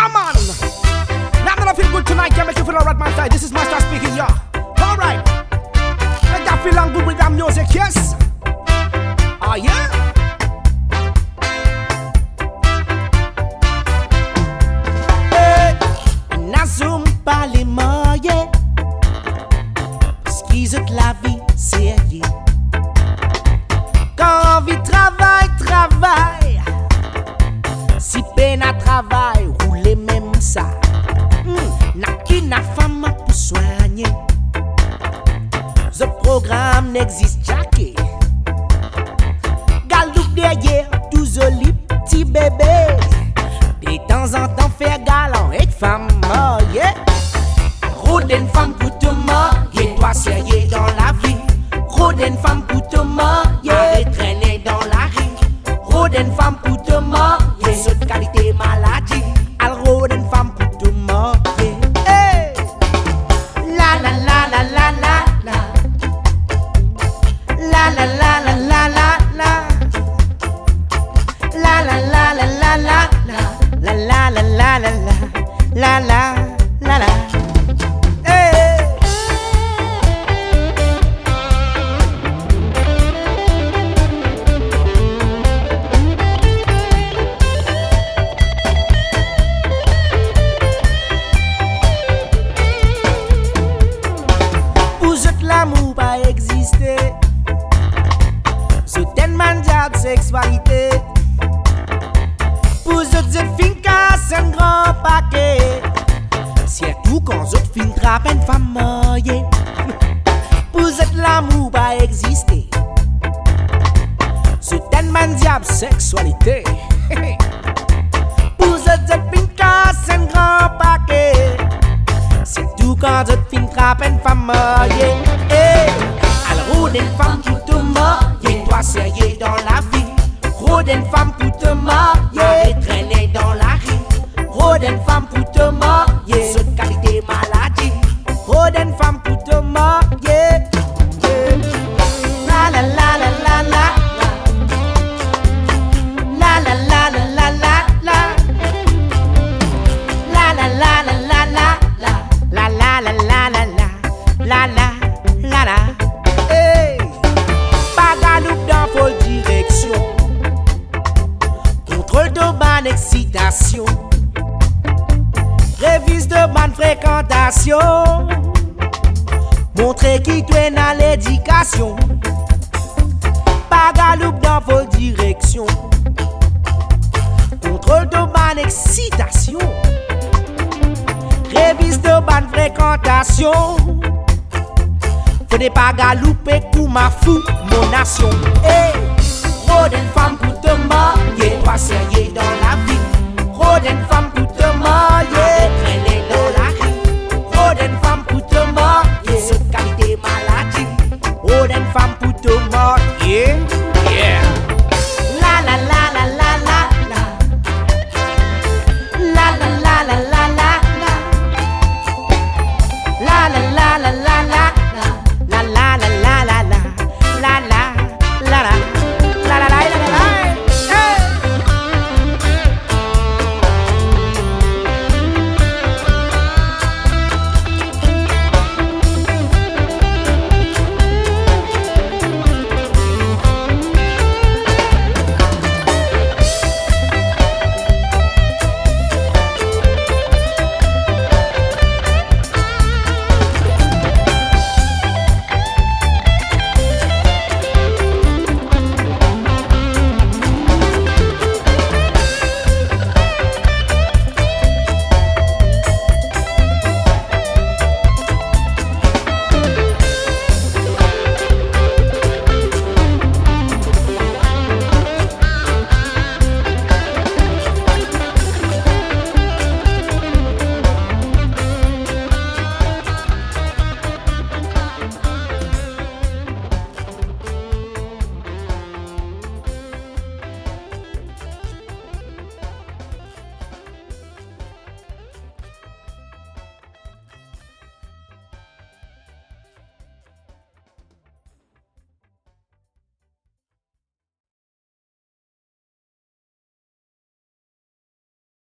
man. Now that I feel good tonight, can make you feel alright, my side. This is Master speaking, yeah. Alright. Make that feel good with that music, yes? Oh, yeah? N'assume pas les moyens, parce qu'ils ont la vie sérieux. Quand envie travaille, si peine à travail, roulez même ça. N'a qu'une femme pour soigner. Ce programme n'existe jamais. Galoupe derrière, tout joli petit bébé. De temps en temps, faire galant avec femme, oh yeah. Rôde une femme pour te marier, toi sérieux dans la vie. Rôde une femme pour te marier, arrête traîner dans la rue. Rôde une femme pour te marier, cette qualité maladie. Al rôde une femme pour te marier. Hey! La la la la la la la. La la la la la la la. La la la la la la la. La la la la la la la la la. Hey. Pour ce que l'amour pas exister, ce tellement de sexualité. Pour cette fin casse un grand paquet. Surtout quand cette fin trappe une femme mariée. Pour cette l'amour pas exister. Ce tellement diable sexualité. Pour cette fin casse un grand paquet. Surtout quand cette fin trappe une femme mariée. Alors rôde une femme pour te marier. Toi sérieux dans la vie. Rôde une femme pour te marier, traîner dans la rue. Rôde une femme pour te marier, cette qualité maladie. Rôde une femme pour te marier. La la la la la la. La la la la la la la. La la la la la la la. La la la la la la. La la la la. Hey! Pas galoupe dans folle direction. Contrôle de bonne excitation. Révise de bonne fréquentation. Montrer qui traîne à l'éducation. Pas galoupe dans vos directions. Contrôle de bonne excitation. Révise de bonne fréquentation. Faut pas galouper pour ma fou, mon nation. Hey! Rôde une femme pour te marier, toi sérieux dans la vie. Rôde une